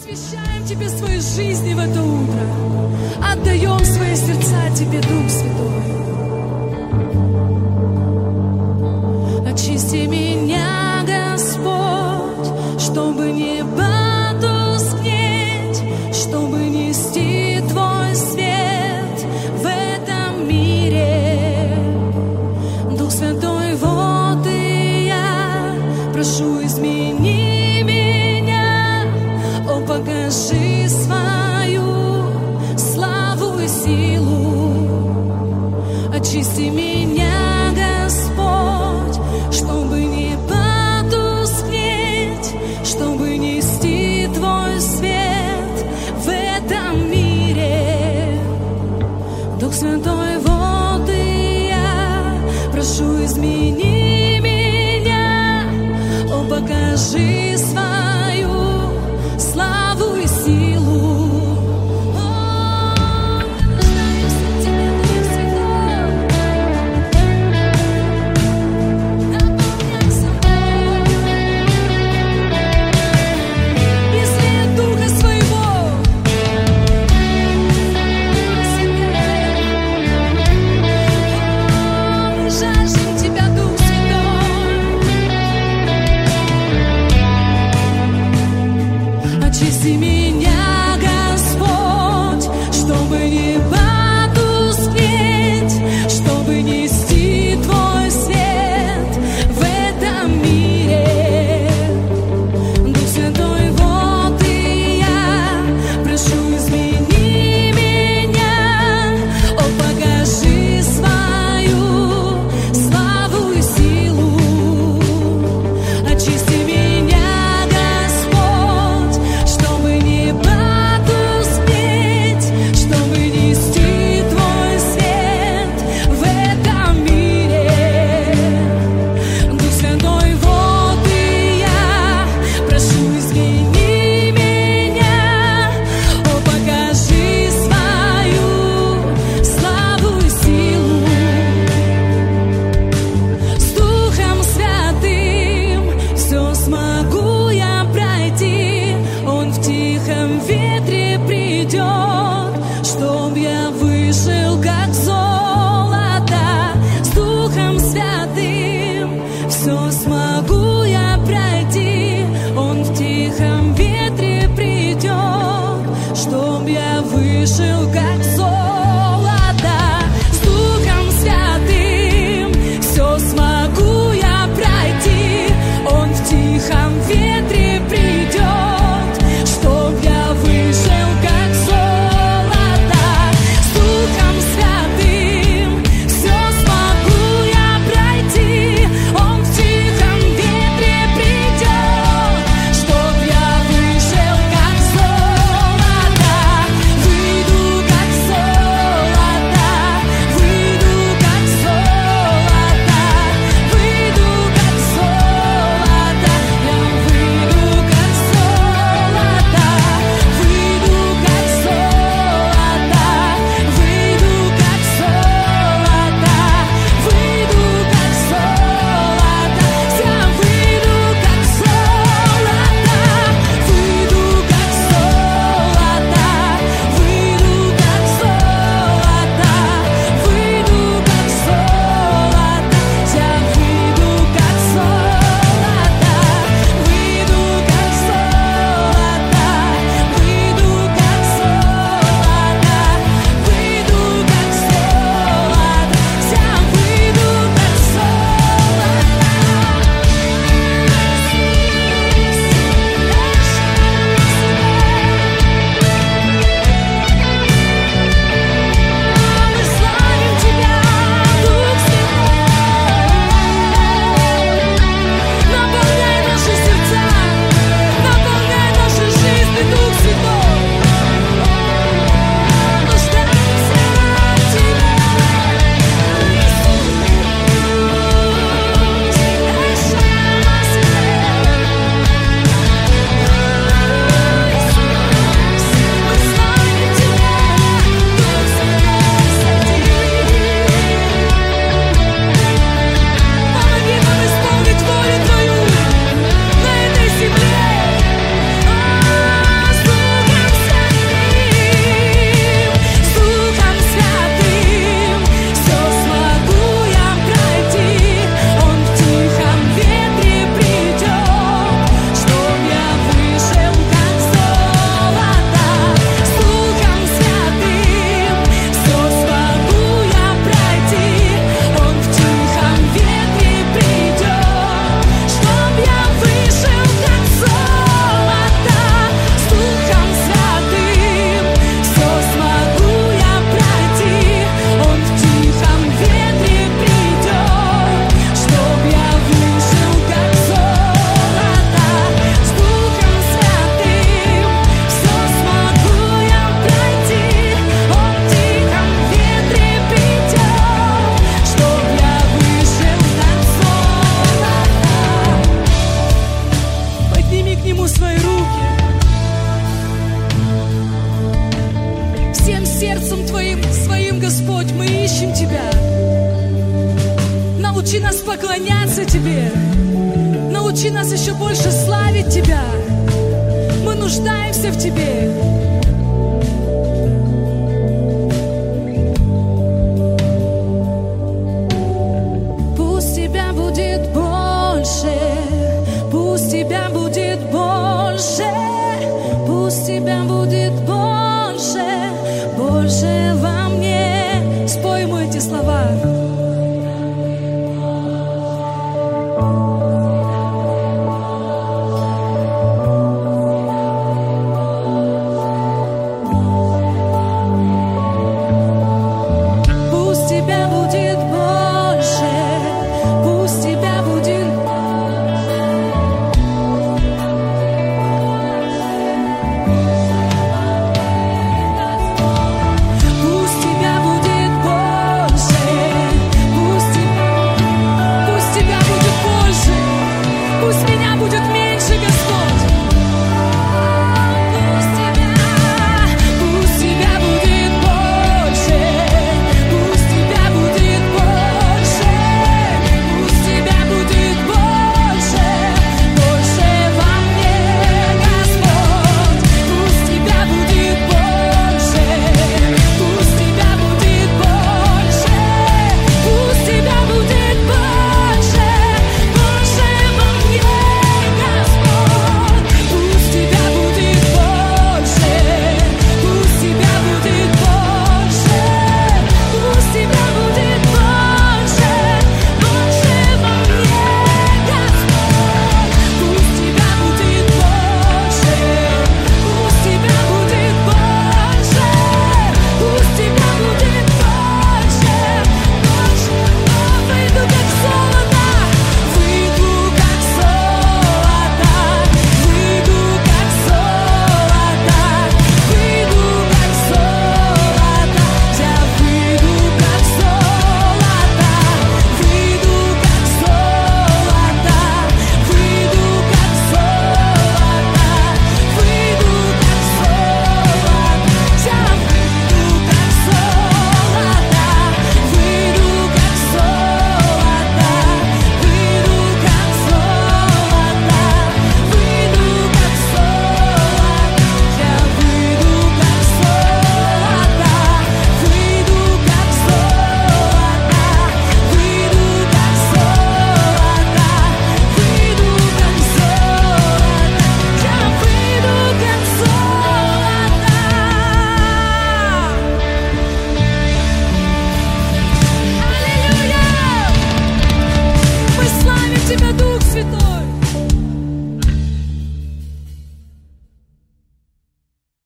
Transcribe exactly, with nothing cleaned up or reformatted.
Посвящаем Тебе свои жизни в это утро. Отдаем свои сердца Тебе, Дух Святой. Очисти меня, Господь, чтобы не потускнеть, чтобы нести Твой свет в этом мире. Дух Святой, вот и я прошу, измени меня, о, покажи свою славу и силу. Очисти меня, Господь, чтобы не потускнеть, чтобы нести Твой свет в этом мире. Дух Святой, вот и я прошу, измени меня, о, покажи свою славу и силу. Очисти меня, Господь, чтобы не потускнеть, чтобы нести Твой свет в этом мире. Дух Святой, вот и я прошу, измени меня, о, покажи свою славу и силу. Очисти меня, чтоб я вышел как золото. С Духом Святым все смогу я пройти. Он в тихом ветре придет, чтоб я вышел как золото. С Духом Святым все смогу я пройти. Он в тихом ветре придет, чтоб я вышел как золото. Выйду Научи нас поклоняться Тебе. Научи нас еще больше славить Тебя. Мы нуждаемся в Тебе. Пусть Тебя будет больше, пусть Тебя будет больше, пусть Тебя будет больше, больше во мне. Спой ему эти слова.